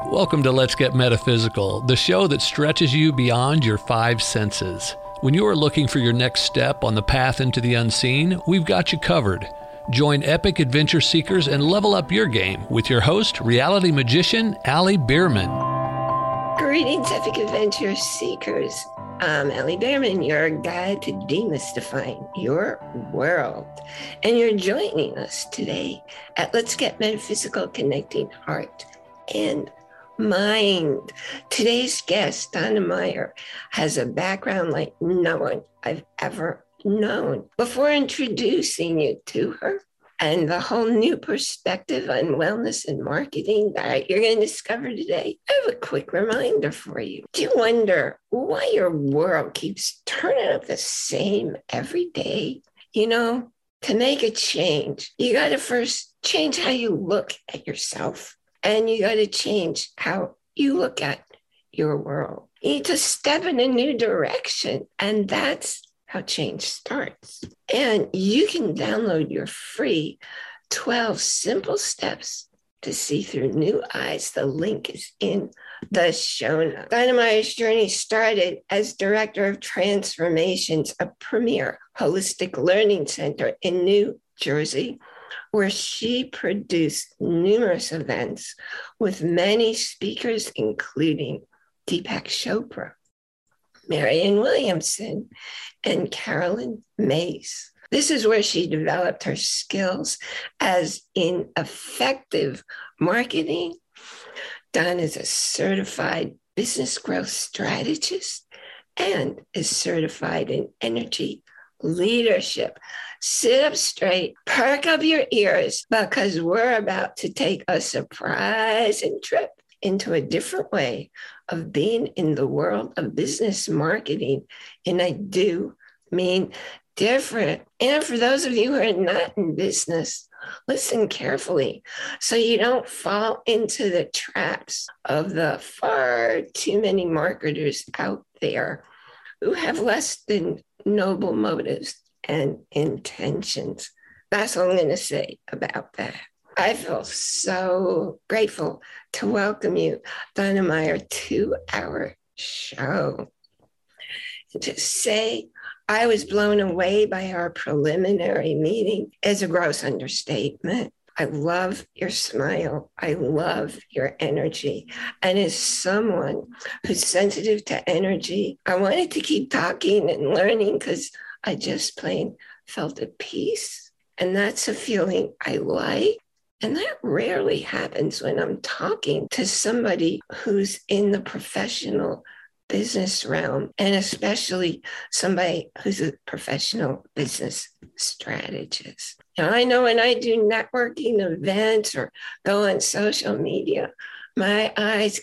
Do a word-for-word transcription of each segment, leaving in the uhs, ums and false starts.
Welcome to Let's Get Metaphysical, the show that stretches you beyond your five senses. When you are looking for your next step on the path into the unseen, we've got you covered. Join epic adventure seekers and level up your game with your host, reality magician Allie Bierman. Greetings, epic adventure seekers. I'm Allie Bierman, your guide to demystifying your world. And you're joining us today at Let's Get Metaphysical, connecting heart and mind. Today's guest, Donna Meyer, has a background like no one I've ever known. Before introducing you to her and the whole new perspective on wellness and marketing that you're going to discover today, I have a quick reminder for you. Do you wonder why your world keeps turning out the same every day? You know, to make a change, you got to first change how you look at yourself. And you got to change how you look at your world. You need to step in a new direction. And that's how change starts. And you can download your free twelve simple steps to see through new eyes. The link is in the show notes. Donna Meyer's journey started as Director of Transformations, a premier holistic learning center in New Jersey, where she produced numerous events with many speakers, including Deepak Chopra, Marianne Williamson, and Carolyn Myss. This is where she developed her skills as in effective marketing. Dawn is a certified business growth strategist and is certified in energy leadership. Sit up straight, perk up your ears, because we're about to take a surprising trip into a different way of being in the world of business marketing. And I do mean different. And for those of you who are not in business, listen carefully so you don't fall into the traps of the far too many marketers out there who have less than noble motives and intentions. That's all I'm going to say about that. I feel so grateful to welcome you, Donna Meyer, to our show. To say I was blown away by our preliminary meeting is a gross understatement. I love your smile. I love your energy. And as someone who's sensitive to energy, I wanted to keep talking and learning because I just plain felt at peace. And that's a feeling I like. And that rarely happens when I'm talking to somebody who's in the professional business realm, and especially somebody who's a professional business strategist. Now, I know when I do networking events or go on social media, my eyes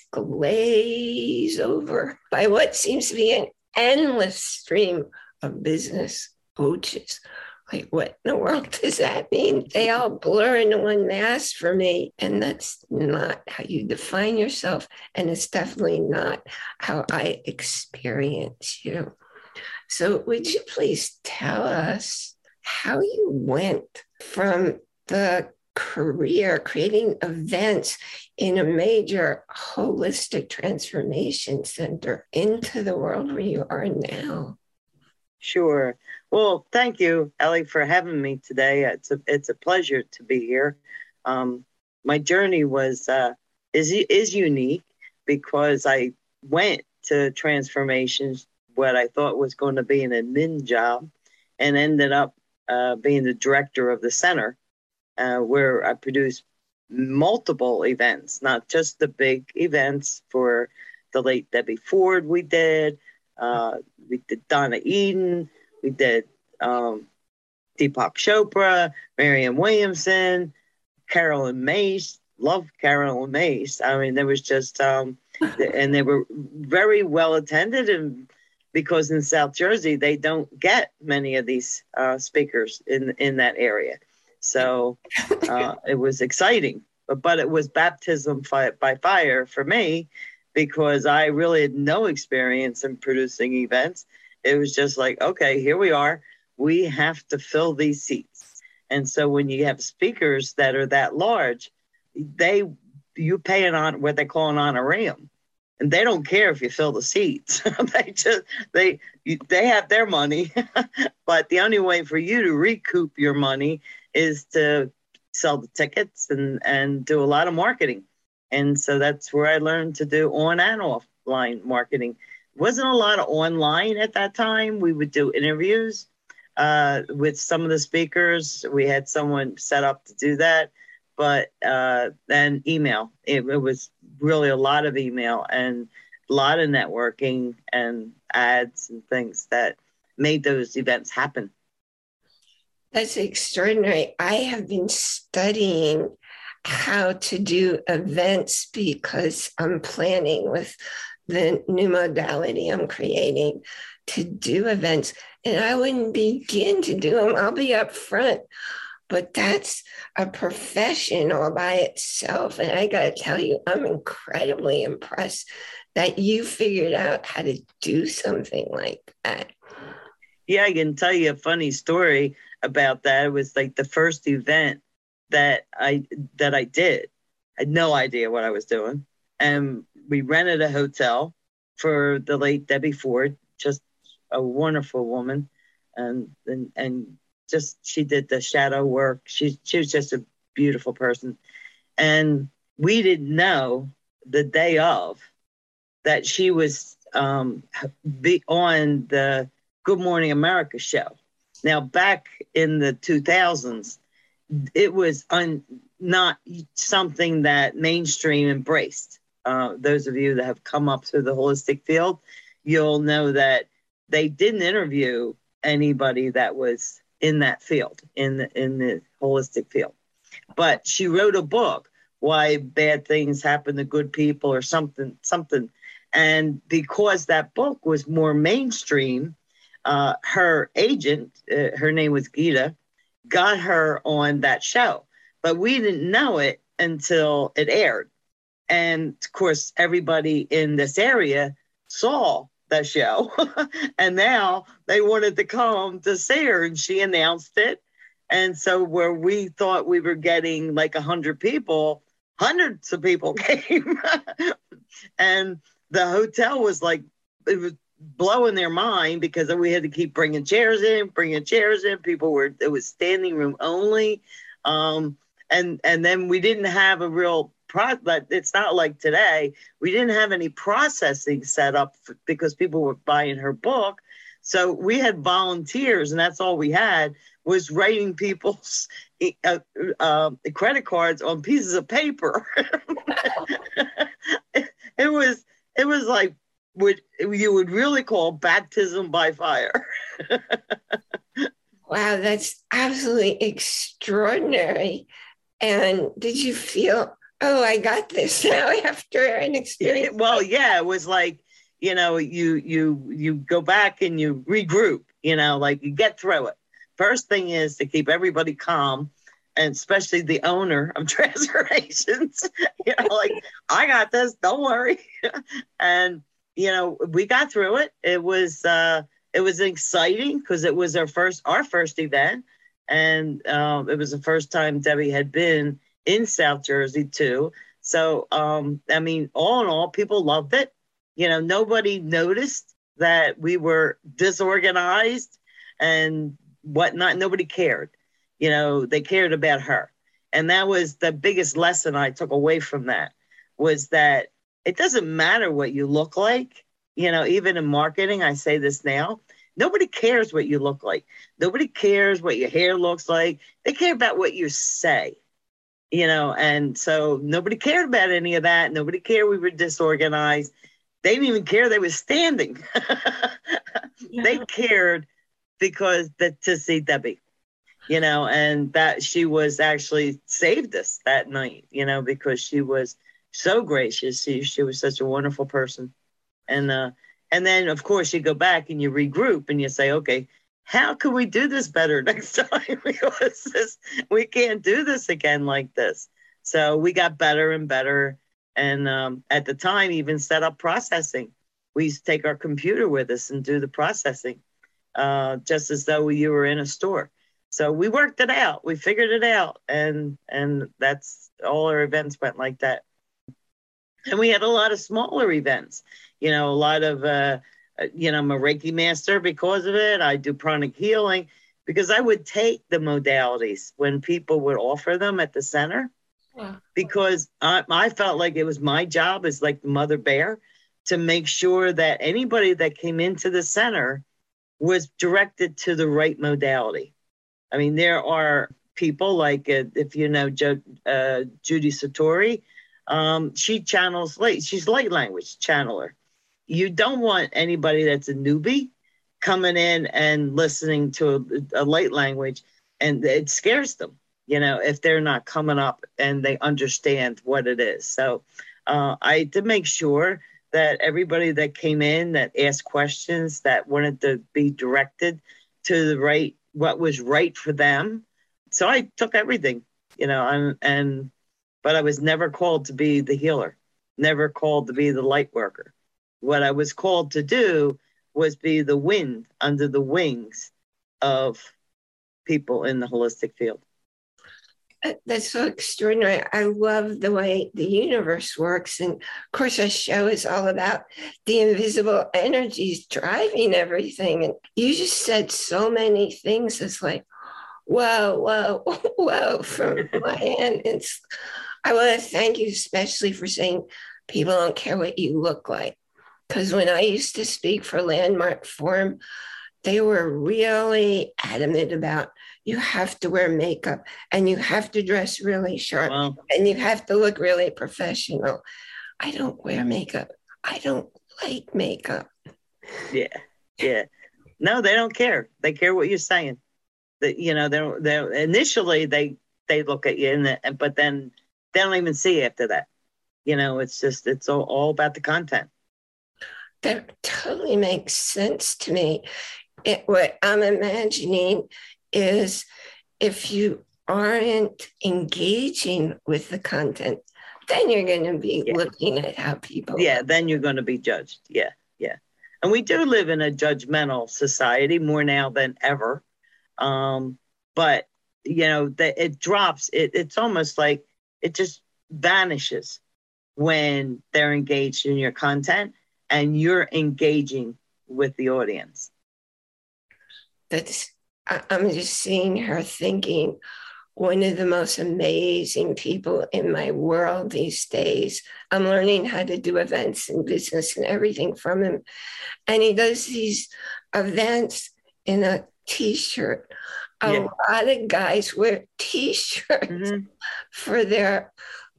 glaze over by what seems to be an endless stream of business coaches. Like, what in the world does that mean? They all blur into one mass for me. And that's not how you define yourself. And it's definitely not how I experience you. So would you please tell us how you went from the career creating events in a major holistic transformation center into the world where you are now? Sure. Well, thank you, Ellie, for having me today. It's a it's a pleasure to be here. Um, my journey was uh, is is unique because I went to transformations, what I thought was going to be an admin job, and ended up uh, being the director of the center, uh, where I produced multiple events, not just the big events for the late Debbie Ford. We did. Uh, we did Donna Eden. We did um, Deepak Chopra, Marianne Williamson, Carolyn Myss. Love Carolyn Myss. I mean, there was just, um, and they were very well attended. And because in South Jersey, they don't get many of these uh, speakers in, in that area. So uh, it was exciting, but, but it was baptism fi- by fire for me, because I really had no experience in producing events. It was just like, okay, here we are. We have to fill these seats. And so when you have speakers that are that large, they you pay an on what they call an honorarium, and they don't care if you fill the seats. they just they you, they have their money, but the only way for you to recoup your money is to sell the tickets and and do a lot of marketing. And so that's where I learned to do on and offline marketing. Wasn't a lot of online at that time. We would do interviews uh, with some of the speakers. We had someone set up to do that, but uh, then email. It, it was really a lot of email and a lot of networking and ads and things that made those events happen. That's extraordinary. I have been studying how to do events because I'm planning with the new modality I'm creating to do events, and I wouldn't begin to do them. I'll be up front, but that's a profession all by itself. And I got to tell you, I'm incredibly impressed that you figured out how to do something like that. Yeah, I can tell you a funny story about that. It was like the first event that I that I did. I had no idea what I was doing. And we rented a hotel for the late Debbie Ford, just a wonderful woman. And and, and just she did the shadow work. She, she was just a beautiful person. And we didn't know the day of that she was um, be on the Good Morning America show. Now, back in the two thousands, it was un, not something that mainstream embraced. Uh, those of you that have come up through the holistic field, you'll know that they didn't interview anybody that was in that field, in the, in the holistic field. But she wrote a book, Why Bad Things Happen to Good People, or something, something. And because that book was more mainstream, uh, her agent, uh, her name was Gita, got her on that show. But we didn't know it until it aired. And of course, everybody in this area saw the show. And now they wanted to come to see her, and she announced it. And so where we thought we were getting like a hundred people, hundreds of people came. And the hotel was like, it was blowing their mind because we had to keep bringing chairs in, bringing chairs in. People were, it was standing room only. Um, and, and then we didn't have a real pro, but it's not like today. We didn't have any processing set up for, because people were buying her book. So we had volunteers, and that's all we had was writing people's uh, uh, credit cards on pieces of paper. it, it was, it was like what you would really call baptism by fire. Wow, that's absolutely extraordinary. And did you feel, oh, I got this now after an experience? Well, yeah, it was like, you know, you you you go back and you regroup, you know, like you get through it. First thing is to keep everybody calm, and especially the owner of Transformations, you know, like, I got this, don't worry. And, you know, we got through it. It was, uh, it was exciting because it was our first, our first event. And um, it was the first time Debbie had been in South Jersey too. So, um, I mean, all in all, people loved it. You know, nobody noticed that we were disorganized and whatnot. Nobody cared. You know, they cared about her. And that was the biggest lesson I took away from that, was that it doesn't matter what you look like. You know, even in marketing, I say this now, nobody cares what you look like. Nobody cares what your hair looks like. They care about what you say, you know, and so nobody cared about any of that. Nobody cared we were disorganized. They didn't even care they were standing. Yeah. They cared because that to see Debbie, you know, and that she was actually saved us that night, you know, because she was so gracious. She, she was such a wonderful person. And, uh, and then of course you go back and you regroup and you say, okay, how can we do this better next time? Because this, we can't do this again like this. So we got better and better. And um, at the time, even set up processing. We used to take our computer with us and do the processing, uh, just as though you were in a store. So we worked it out. We figured it out. And and that's all our events went like that. And we had a lot of smaller events, you know, a lot of, uh, uh, you know, I'm a Reiki master because of it. I do pranic healing because I would take the modalities when people would offer them at the center. Yeah. Because I, I felt like it was my job as like the mother bear to make sure that anybody that came into the center was directed to the right modality. I mean, there are people like, uh, if you know jo- uh, Judy Satori, um, she channels light. She's light language channeler. You don't want anybody that's a newbie coming in and listening to a, a light language, and it scares them, you know, if they're not coming up and they understand what it is. So uh, I did make sure that everybody that came in that asked questions, that wanted to be directed to the right, what was right for them. So I took everything, you know, and, and but I was never called to be the healer, never called to be the light worker. What I was called to do was be the wind under the wings of people in the holistic field. That's so extraordinary. I love the way the universe works. And of course, our show is all about the invisible energies driving everything. And you just said so many things. It's like, whoa, whoa, whoa, from my end. It's, I want to thank you especially for saying people don't care what you look like. Because when I used to speak for Landmark Forum, they were really adamant about you have to wear makeup and you have to dress really sharp. Wow. And you have to look really professional. I don't wear makeup. I don't like makeup. Yeah, yeah. No, they don't care. They care what you're saying. That, you know, they're they initially they they look at you, and the, but then they don't even see after that. You know, it's just it's all, all about the content. That totally makes sense to me. It, what I'm imagining is if you aren't engaging with the content, then you're going to be yeah. looking at how people. Yeah, then you're going to be judged. Yeah, yeah. And we do live in a judgmental society more now than ever. Um, but, you know, the, it drops. It, it's almost like it just vanishes when they're engaged in your content and you're engaging with the audience. That's, I'm just seeing her thinking, one of the most amazing people in my world these days. I'm learning how to do events and business and everything from him. And he does these events in a t-shirt. A yeah. lot of guys wear t-shirts mm-hmm. for their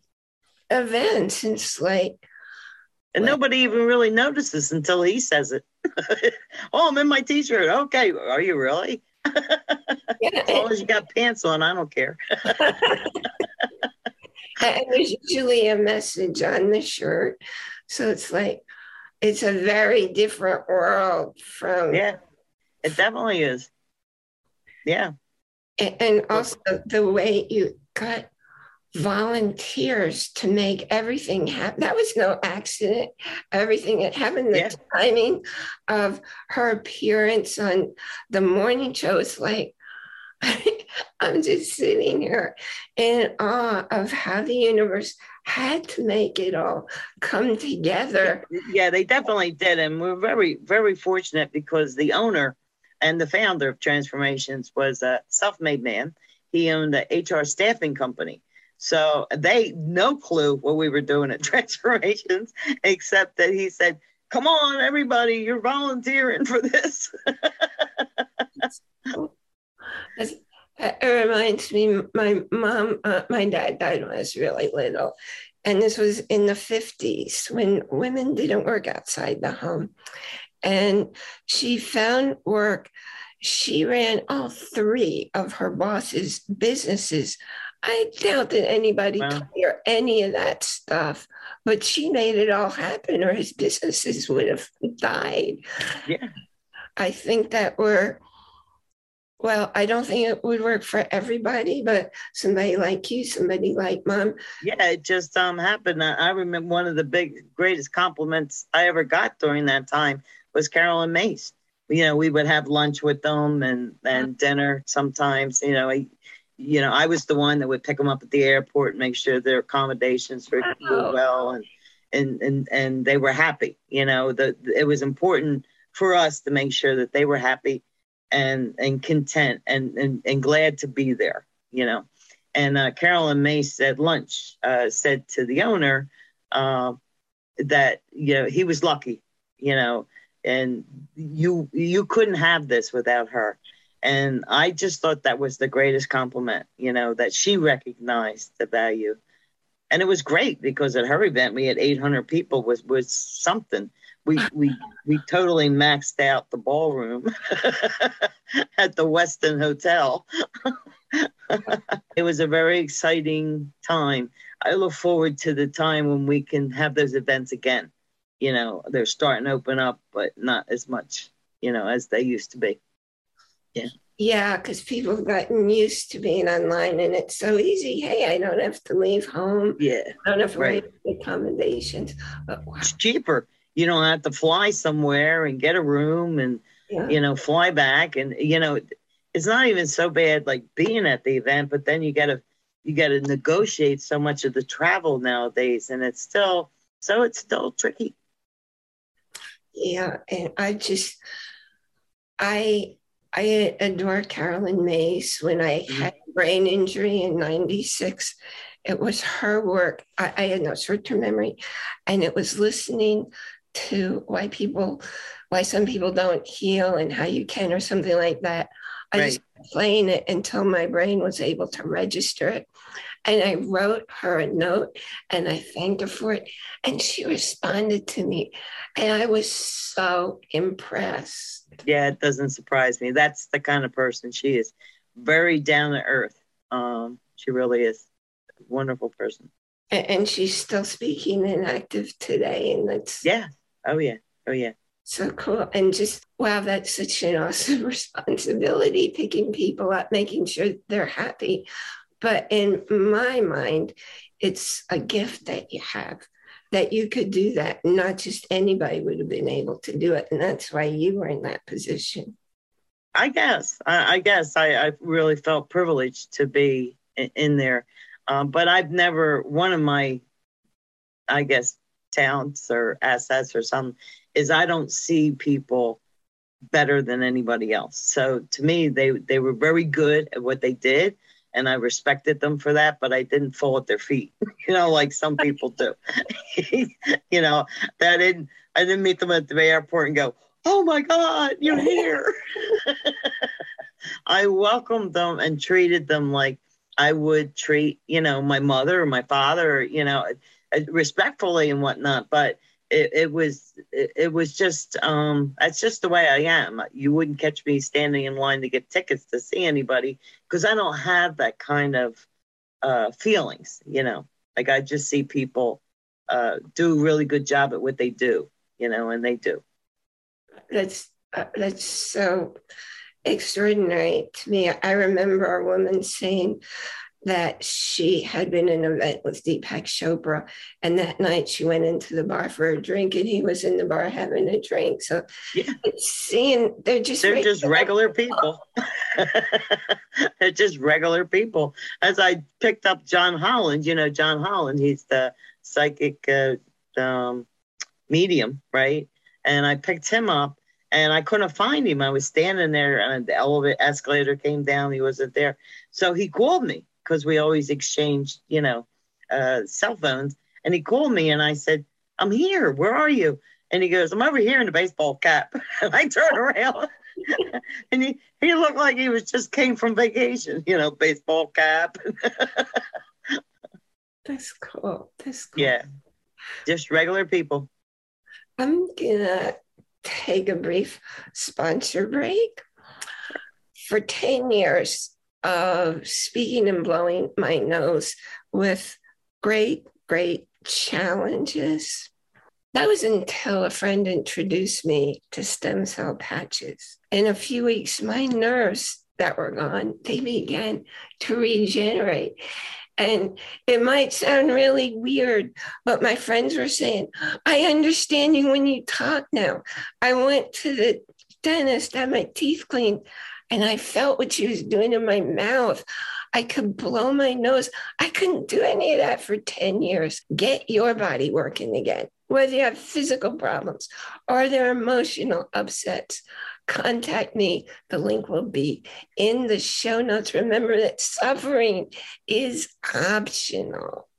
events. And it's like, and what? Nobody even really notices until he says it. Oh, I'm in my t-shirt. Okay. Are you really? Yeah. As long as you got pants on, I don't care. And there's usually a message on the shirt. So it's like, it's a very different world from. Yeah, it definitely is. Yeah. And, and also the way you got volunteers to make everything happen. That was no accident. Everything that happened, the yeah. timing of her appearance on the morning show, it's like, I'm just sitting here in awe of how the universe had to make it all come together. Yeah, they definitely did. And we're very, very fortunate because the owner and the founder of Transformations was a self-made man. He owned an H R staffing company. So they no clue what we were doing at Transformations, except that he said, come on, everybody, you're volunteering for this. It reminds me, my mom, uh, my dad died when I was really little. And this was in the fifties when women didn't work outside the home. And she found work. She ran all three of her boss's businesses. I doubt that anybody wow. told her any of that stuff, but she made it all happen or his businesses would have died. Yeah. I think that we're, well, I don't think it would work for everybody, but somebody like you, somebody like Mom. Yeah, it just um happened. I remember one of the big, greatest compliments I ever got during that time was Carolyn Mace. You know, we would have lunch with them and, and dinner sometimes. You know, I, you know, I was the one that would pick them up at the airport and make sure their accommodations were, were well. And, and and and they were happy. You know, the it was important for us to make sure that they were happy and and content and and, and glad to be there. You know, and uh, Carolyn Mace at lunch uh, said to the owner uh, that you know he was lucky. You know, and you you couldn't have this without her. And I just thought that was the greatest compliment, you know, that she recognized the value. And it was great because at her event we had eight hundred people, was was something. We we we totally maxed out the ballroom at the Westin Hotel. It was a very exciting time. I look forward to the time when we can have those events again. You know, they're starting to open up, but not as much, you know, as they used to be. Yeah. Yeah, because people have gotten used to being online and it's so easy. Hey, I don't have to leave home. Yeah. I don't have to right. wait accommodations. But wow. It's cheaper. You don't have to fly somewhere and get a room and, yeah. you know, fly back. And, you know, it's not even so bad like being at the event, but then you got to, you got to negotiate so much of the travel nowadays. And it's still, so it's still tricky. Yeah. And I just, I, I adore Carolyn Mace. When I mm-hmm. had a brain injury in ninety-six, it was her work. I, I had no short-term memory, and it was listening to why people, why some people don't heal and how you can, or something like that. I right. just kept playing it until my brain was able to register it. And I wrote her a note and I thanked her for it. And she responded to me. And I was so impressed. Yeah, it doesn't surprise me. That's the kind of person she is. Very down to earth. Um, she really is a wonderful person. And, and she's still speaking and active today. And that's... Yeah. Oh, yeah. Oh, yeah. So cool. And just, wow, that's such an awesome responsibility, picking people up, making sure they're happy. But in my mind, it's a gift that you have, that you could do that. Not just anybody would have been able to do it. And that's why you were in that position. I guess. I, I guess I, I really felt privileged to be in, in there. Um, but I've never, one of my, I guess, talents or assets or something is I don't see people better than anybody else. So to me, they, they were very good at what they did. And I respected them for that, but I didn't fall at their feet, you know, like some people do. You know, that I didn't, I didn't meet them at the airport and go, oh my God, you're here. I welcomed them and treated them like I would treat, you know, my mother or my father, you know, respectfully and whatnot. But it, it was, it, it was just, um, that's just the way I am. You wouldn't catch me standing in line to get tickets to see anybody because I don't have that kind of uh, feelings, you know, like I just see people uh, do a really good job at what they do, you know, and they do. That's, uh, that's so extraordinary to me. I remember a woman saying that she had been in an event with Deepak Chopra, and that night she went into the bar for a drink, and he was in the bar having a drink. So, yeah. it's seeing they're just they're regular just regular people. They're just regular people. As I picked up John Holland, you know John Holland, he's the psychic uh, um, medium, right? And I picked him up. And I couldn't find him. I was standing there and the elevator escalator came down. He wasn't there. So he called me because we always exchanged, you know, uh, cell phones. And he called me and I said, I'm here. Where are you? And he goes, I'm over here in the baseball cap. And I turned around and he, he looked like he was just came from vacation, you know, baseball cap. That's cool. That's cool. Yeah. Just regular people. I'm going to take a brief sponsor break. For ten years of speaking and blowing my nose with great, great challenges. That was until a friend introduced me to stem cell patches. In a few weeks, my nerves that were gone, they began to regenerate. And it might sound really weird, but my friends were saying, I understand you when you talk now. I went to the dentist, had my teeth cleaned, and I felt what she was doing in my mouth. I could blow my nose. I couldn't do any of that for ten years. Get your body working again. Whether you have physical problems or there are emotional upsets, contact me. The link will be in the show notes. Remember that suffering is optional.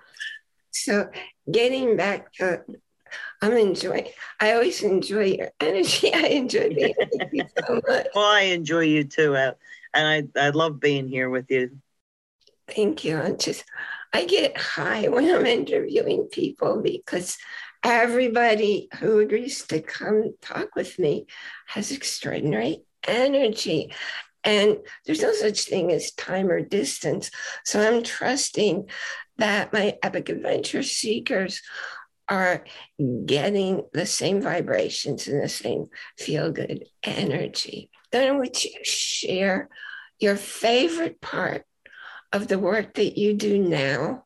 So getting back to, I'm enjoying, I always enjoy your energy. I enjoy being with you so much. Well, I enjoy you too. Uh, and I, I love being here with you. Thank you. I'm just, I get high when I'm interviewing people because everybody who agrees to come talk with me has extraordinary energy. And there's no such thing as time or distance. So I'm trusting that my epic adventure seekers are getting the same vibrations and the same feel-good energy. Then would you share your favorite part of the work that you do now?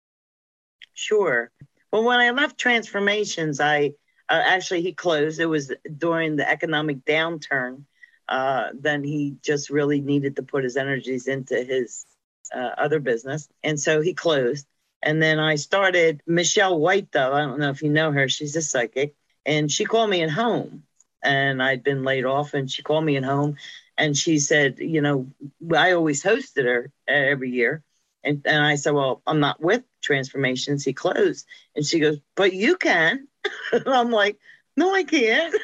Sure. Well, when I left Transformations, I uh, actually, he closed. It was during the economic downturn. Uh, then he just really needed to put his energies into his uh, other business. And so he closed. And then I started Michelle White, though. I don't know if you know her. She's a psychic. And she called me at home. And I'd been laid off. And she called me at home. And she said, you know, I always hosted her every year. And, and I said, well, I'm not with Transformations. He closed. And she goes, but you can. And I'm like, no, I can't.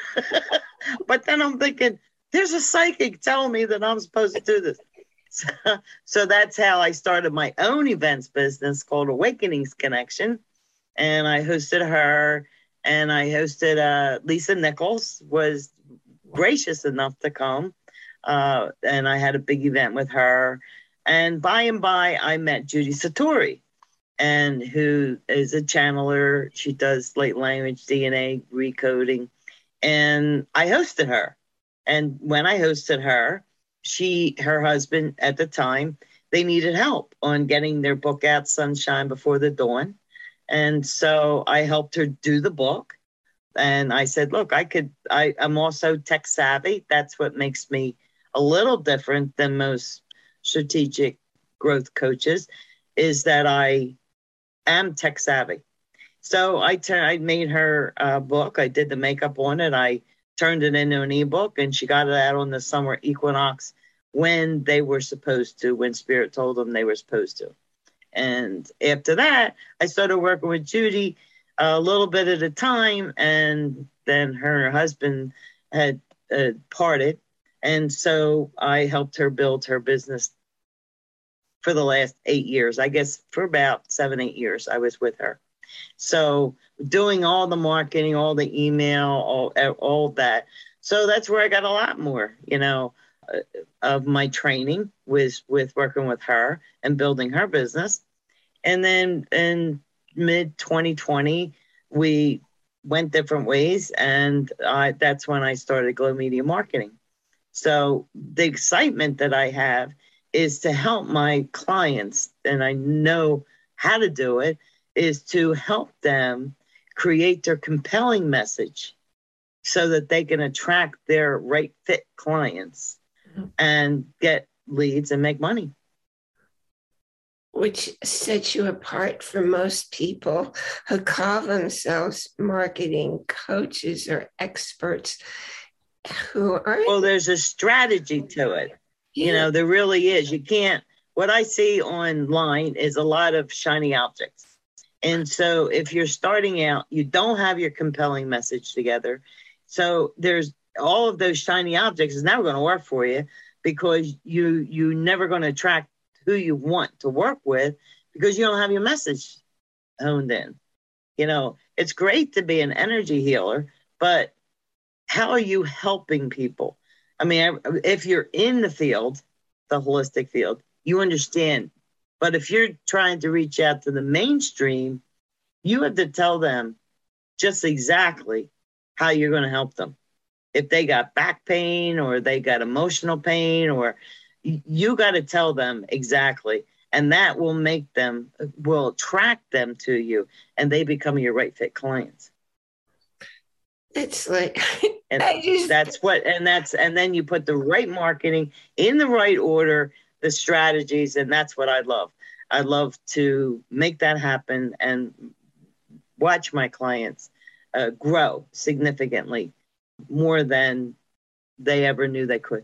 But then I'm thinking, there's a psychic telling me that I'm supposed to do this. So, so that's how I started my own events business called Awakenings Connection. And I hosted her, and I hosted uh, Lisa Nichols was gracious enough to come. Uh, and I had a big event with her. And by and by, I met Judy Satori, and who is a channeler. She does late language, D N A recoding. And I hosted her. And when I hosted her, she, her husband at the time, they needed help on getting their book out, Sunshine Before the Dawn. And so I helped her do the book. And I said, look, I could, I, I'm also tech savvy. That's what makes me a little different than most strategic growth coaches, is that I am tech savvy. So I, tur- I made her a book. I did the makeup on it. I turned it into an ebook, and she got it out on the summer equinox when they were supposed to, when Spirit told them they were supposed to. And after that, I started working with Judy a little bit at a time, and then her husband had uh, parted. And so I helped her build her business for the last eight years. I guess for about seven, eight years, I was with her. So doing all the marketing, all the email, all, all that. So that's where I got a lot more, you know, uh, of my training was with working with her and building her business. And then in mid twenty twenty, we went different ways. And I, that's when I started Glow Media Marketing. So the excitement that I have is to help my clients, and I know how to do it, is to help them create their compelling message so that they can attract their right fit clients mm-hmm. and get leads and make money. Which sets you apart from most people who call themselves marketing coaches or experts who aren't. Well, there's a strategy to it. Yeah. You know, there really is. You can't, what I see online is a lot of shiny objects. And so if you're starting out, you don't have your compelling message together. So there's all of those shiny objects is never going to work for you, because you, you're never going to attract who you want to work with, because you don't have your message honed in. You know, it's great to be an energy healer, but how are you helping people? I mean, if you're in the field, the holistic field, you understand. But if you're trying to reach out to the mainstream, you have to tell them just exactly how you're going to help them. If they got back pain or they got emotional pain, or you got to tell them exactly. And that will make them, will attract them to you, and they become your right fit clients. It's like, and I just, that's what, and that's, and then you put the right marketing in the right order the strategies, and that's what I love. I love to make that happen and watch my clients uh, grow significantly more than they ever knew they could.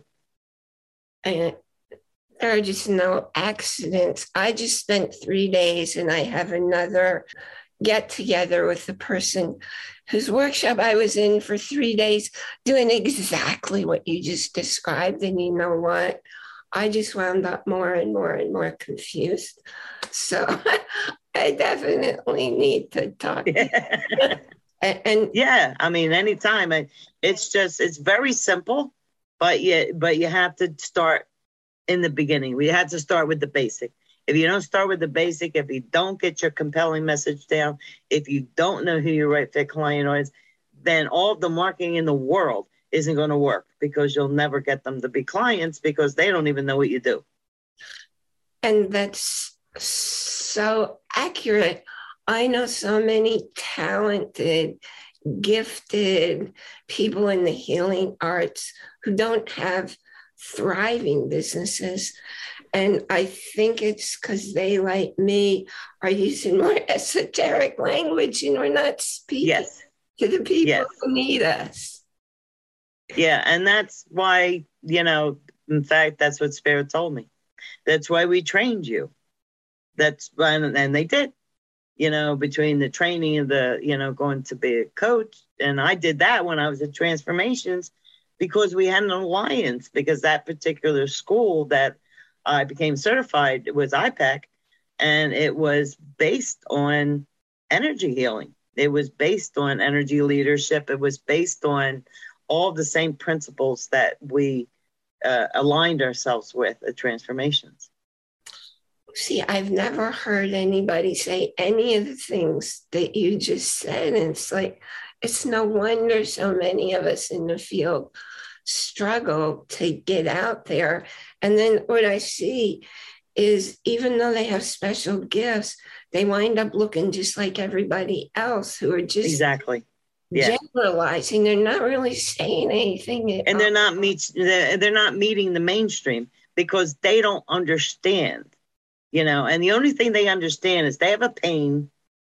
And there are just no accidents. I just spent three days and I have another get together with the person whose workshop I was in for three days doing exactly what you just described. And you know what? I just wound up more and more and more confused. So I definitely need to talk. Yeah. and, and yeah, I mean, anytime. It's just, it's very simple, but you, but you have to start in the beginning. We had to start with the basic. If you don't start with the basic, if you don't get your compelling message down, if you don't know who your right fit client is, then all of the marketing in the world isn't going to work, because you'll never get them to be clients because they don't even know what you do. And that's so accurate. I know so many talented, gifted people in the healing arts who don't have thriving businesses. And I think it's because they, like me, are using more esoteric language and we're not speaking yes. to the people yes. who need us. Yeah, and that's why, you know, in fact, that's what Spirit told me. That's why we trained you. That's and, and they did, you know, between the training and the, you know, going to be a coach. And I did that when I was at Transformations, because we had an alliance, because that particular school that I became certified was I P E C, and it was based on energy healing. It was based on energy leadership. It was based on all the same principles that we uh, aligned ourselves with at Transformations. See, I've never heard anybody say any of the things that you just said. And it's like, it's no wonder so many of us in the field struggle to get out there. And then what I see is, even though they have special gifts, they wind up looking just like everybody else, who are just exactly yeah. generalizing. They're not really saying anything. And they're not meet, they're, they're not meeting the mainstream because they don't understand, you know, and the only thing they understand is they have a pain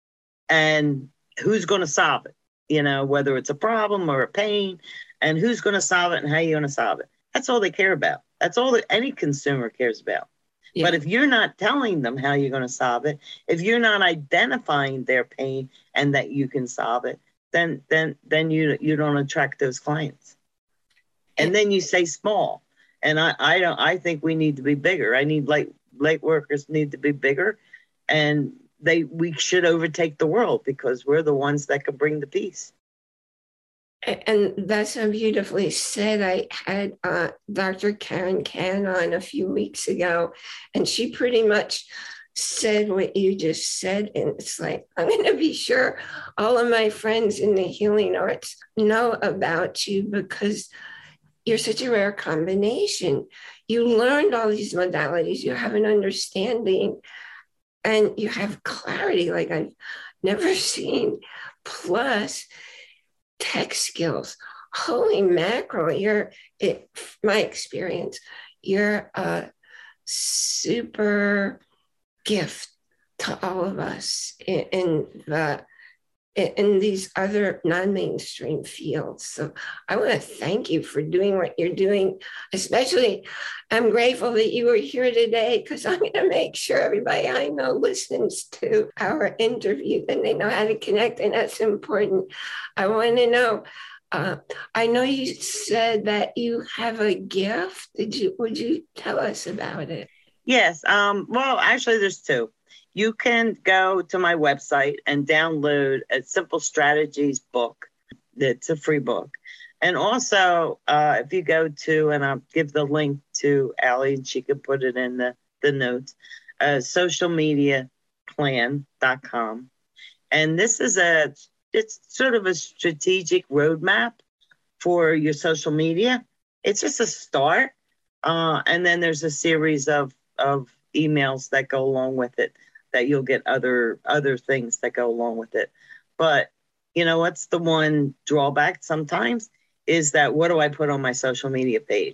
and who's going to solve it, you know, whether it's a problem or a pain, and who's going to solve it and how you're going to solve it. That's all they care about. That's all that any consumer cares about. Yeah. But if you're not telling them how you're going to solve it, if you're not identifying their pain and that you can solve it, then then then you you don't attract those clients. And then you say small. And I, I don't I think we need to be bigger. I need light light workers need to be bigger, and they we should overtake the world, because we're the ones that can bring the peace. And that's so beautifully said. I had uh, Doctor Karen Kan on a few weeks ago, and she pretty much said what you just said. And it's like, I'm going to be sure all of my friends in the healing arts know about you, because you're such a rare combination. You learned all these modalities, you have an understanding, and you have clarity like I've never seen. Plus, tech skills. Holy mackerel, you're, it, my experience, you're a super gift to all of us in, in the in these other non-mainstream fields. So I want to thank you for doing what you're doing. Especially, I'm grateful that you were here today, because I'm going to make sure everybody I know listens to our interview and they know how to connect, and that's important. I want to know, uh, I know you said that you have a gift. Did you? Would you tell us about it? Yes. Um, well, actually, there's two. You can go to my website and download a Simple Strategies book. It's a free book. And also, uh, if you go to, and I'll give the link to Allie, and she can put it in the, the notes, uh, social media plan dot com. And this is a, it's sort of a strategic roadmap for your social media. It's just a start. Uh, and then there's a series of, of emails that go along with it, that you'll get other other things that go along with it. But, you know, what's the one drawback sometimes is that, what do I put on my social media page?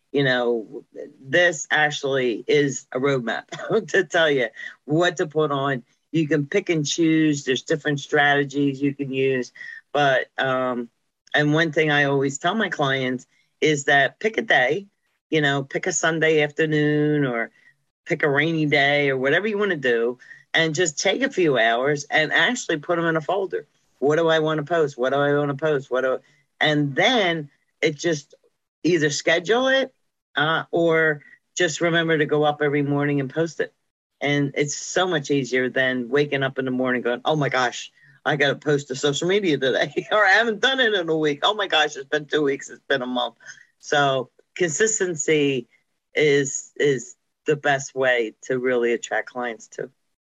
You know, this actually is a roadmap to tell you what to put on. You can pick and choose. There's different strategies you can use. But, um, and one thing I always tell my clients is that pick a day, you know, pick a Sunday afternoon or pick a rainy day or whatever you want to do, and just take a few hours and actually put them in a folder. What do I want to post? What do I want to post? What do, and then it just either schedule it uh, or just remember to go up every morning and post it. And it's so much easier than waking up in the morning going, oh my gosh, I got to post to social media today, or I haven't done it in a week. Oh my gosh, it's been two weeks. It's been a month. So consistency is, is the best way to really attract clients too.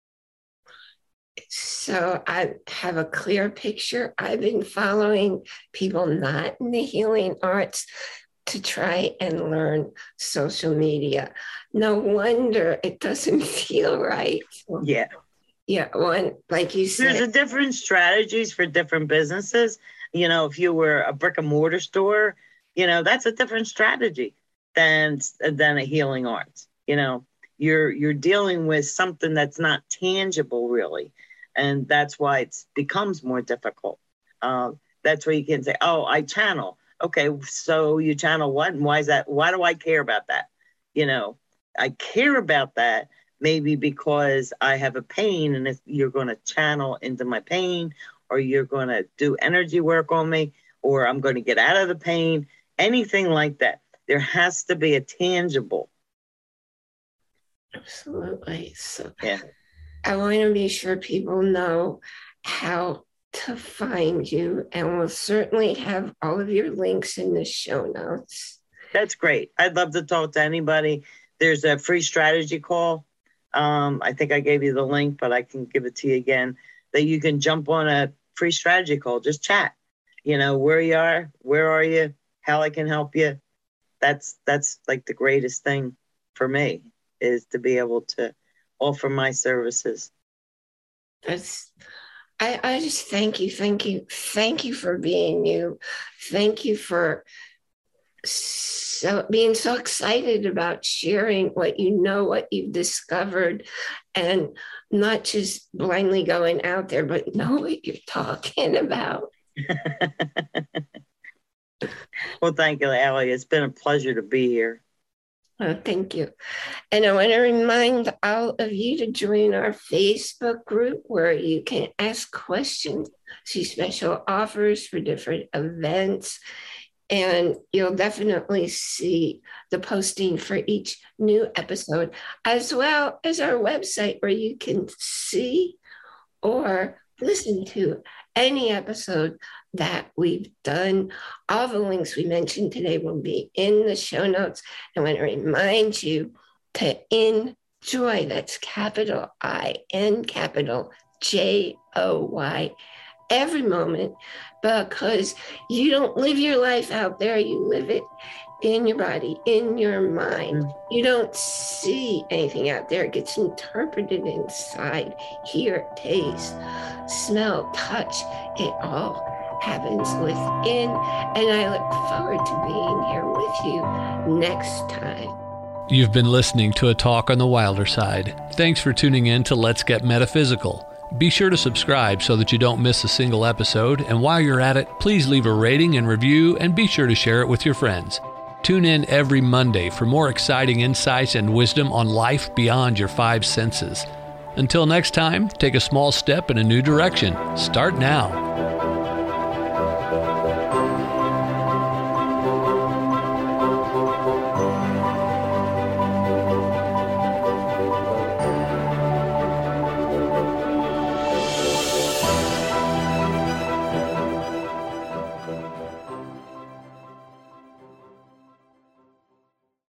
So I have a clear picture. I've been following people not in the healing arts to try and learn social media. No wonder it doesn't feel right. Yeah. Yeah. One, like you said. There's a different strategies for different businesses. You know, if you were a brick and mortar store, you know, that's a different strategy than, than a healing arts. You know, you're, you're dealing with something that's not tangible really. And that's why it becomes more difficult. Um, that's where you can say, oh, I channel. Okay, so you channel what? And why is that? Why do I care about that? You know, I care about that maybe because I have a pain, and if you're going to channel into my pain, or you're going to do energy work on me, or I'm going to get out of the pain, anything like that. There has to be a tangible. Absolutely. So yeah. I want to be sure people know how to find you, and we'll certainly have all of your links in the show notes. That's great. I'd love to talk to anybody. There's a free strategy call. Um, I think I gave you the link, but I can give it to you again, that you can jump on a free strategy call. Just chat, you know, where you are, where are you, how I can help you. That's, that's like the greatest thing for me, is to be able to offer my services. That's, I, I just thank you, thank you, thank you for being you. Thank you for so being so excited about sharing what you know, what you've discovered, and not just blindly going out there, but know what you're talking about. Well, thank you, Allie. It's been a pleasure to be here. Oh, thank you. And I want to remind all of you to join our Facebook group where you can ask questions, see special offers for different events, and you'll definitely see the posting for each new episode, as well as our website where you can see or listen to any episode that we've done. All the links we mentioned today will be in the show notes. I want to remind you to enjoy, that's capital I N, capital J O Y, every moment, because you don't live your life out there, you live it in your body, in your mind. You don't see anything out there. It gets interpreted inside. Hear, taste, smell, touch. It all happens within. And I look forward to being here with you next time. You've been listening to a talk on the Wilder Side. Thanks for tuning in to Let's Get Metaphysical. Be sure to subscribe so that you don't miss a single episode. And while you're at it, please leave a rating and review, and be sure to share it with your friends. Tune in every Monday for more exciting insights and wisdom on life beyond your five senses. Until next time, take a small step in a new direction. Start now.